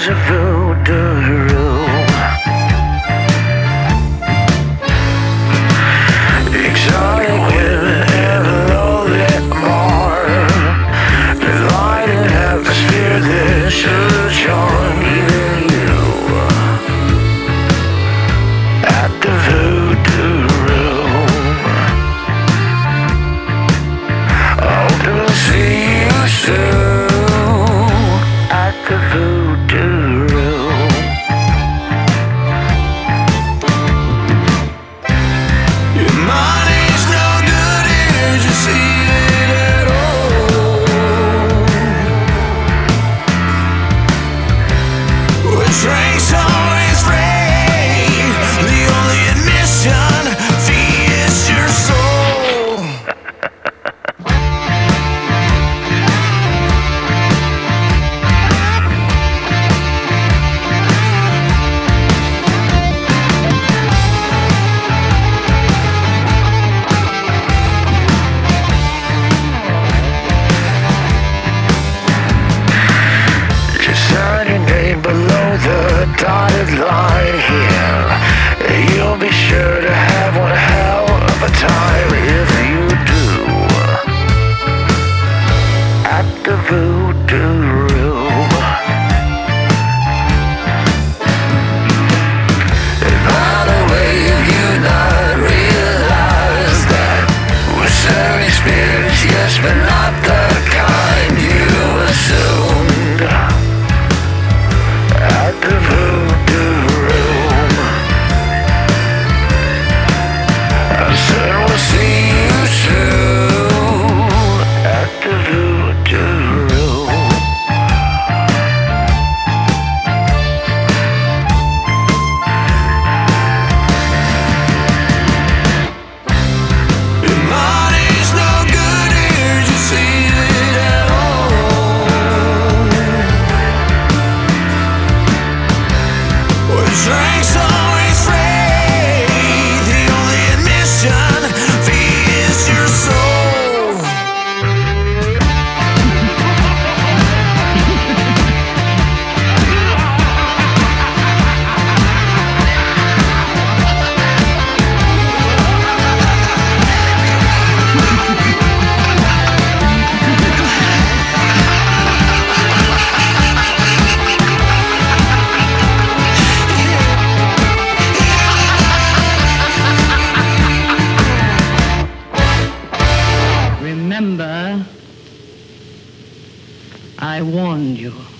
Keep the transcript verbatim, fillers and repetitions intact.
a voodoo room. Exotic women and a low-lit bar, delight in atmosphere that should charm even you. At the voodoo room, hope to see you soon. At the voodoo room. Your money's no good here, just see it at all. Well, drinks always free, the only admission fee is your soul. Sign your name below the dotted line here. You'll be sure to have one hell of a time if you do. At the voodoo room. And by the way, have you not realized that we're serving spirits, yes, but not the kind you assumed? At the voodoo room, I said we'll see you soon. At the voodoo room. Your money's no good here, just see it at all. Drinks always free, the only admission fee is your soul. Remember, I warned you.